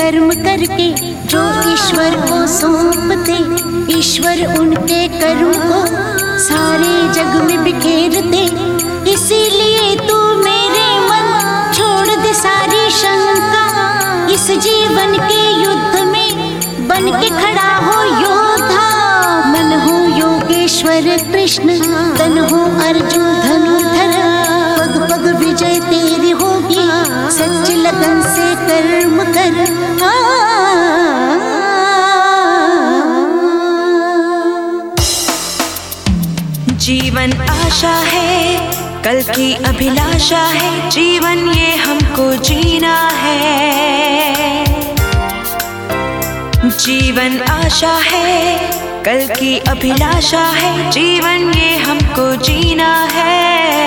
कर्म करके जो ईश्वर को सौंपते, ईश्वर उनके कर्म को सारे जग में बिखेरते। इसीलिए तू मेरे मन छोड़ दे सारी शंका, इस जीवन के युद्ध में बन के खड़ा हो योद्धा। मन हो योगेश्वर कृष्ण, तन हो अर्जुन धनुर्धर, पग पग विजय तेरी होगी, सच लगन से कर्म कर। जीवन आशा है, कल की अभिलाषा है, जीवन ये हमको जीना है। जीवन आशा है, कल की अभिलाषा है, जीवन ये हमको जीना है।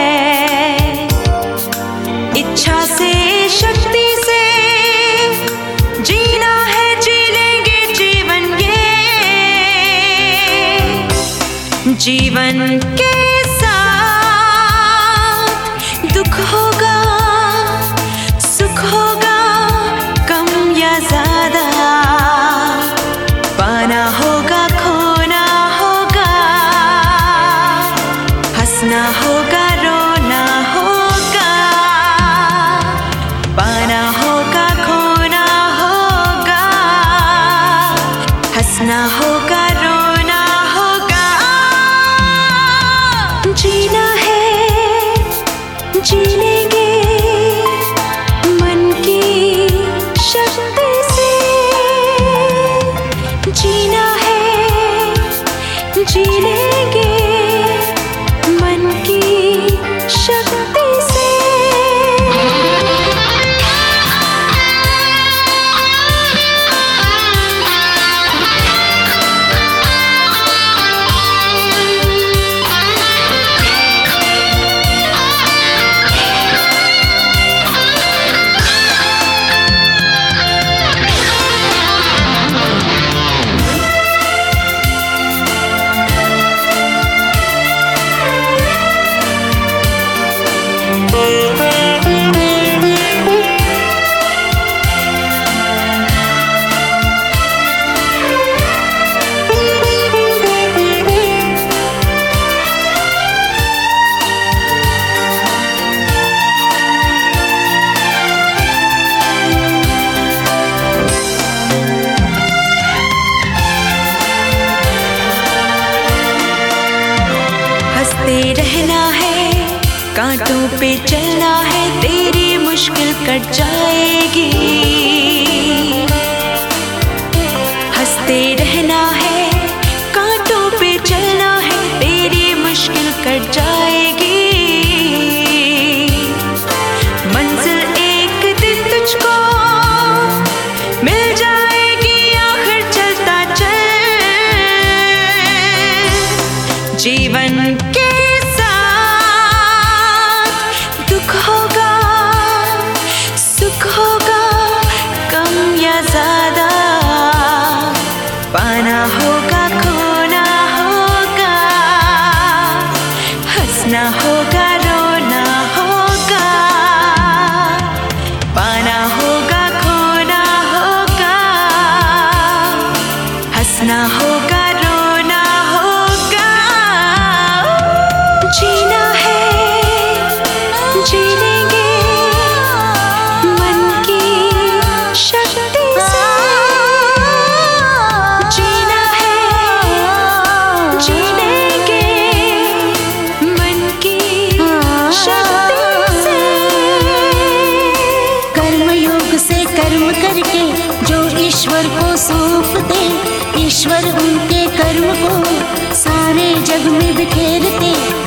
इच्छा से शक्ति से जीना है, जी लेंगे जीवन ये। जीवन के साथ दुख होगा, सुख होगा, कम या ज्यादा, पाना होगा, खोना होगा, हंसना होगा, रोना होगा, पाना होगा, खोना होगा, हंसना होगा, रोना होगा। जीना है, जी लेंगे मन की शक्ति से। जीना है, जी लेंगे मन की शक्ति से। हंसते रहना है, कांटों पे चलना है, तेरी मुश्किल कट जाएगी। हंसते रहना है, कांटों पे चलना है, तेरी मुश्किल कट जाएगी। मंजिल एक दिन तुझको मिल जाएगी, आखिर चलता चल। जीवन के दुख होगा, सुख होगा, कम या ज्यादा, पाना होगा, खोना होगा, हंसना होगा, रोना होगा, पाना होगा, खोना होगा, हंसना होगा, रोना होगा। जीना है, जी लेंगे मन की शक्ति से। जीना है, जी लेंगे मन की शक्ति से। कर्म योग से कर्म करके जो ईश्वर को सौंप दे, ईश्वर उनके कर्म को सारे जग में बिखेरते।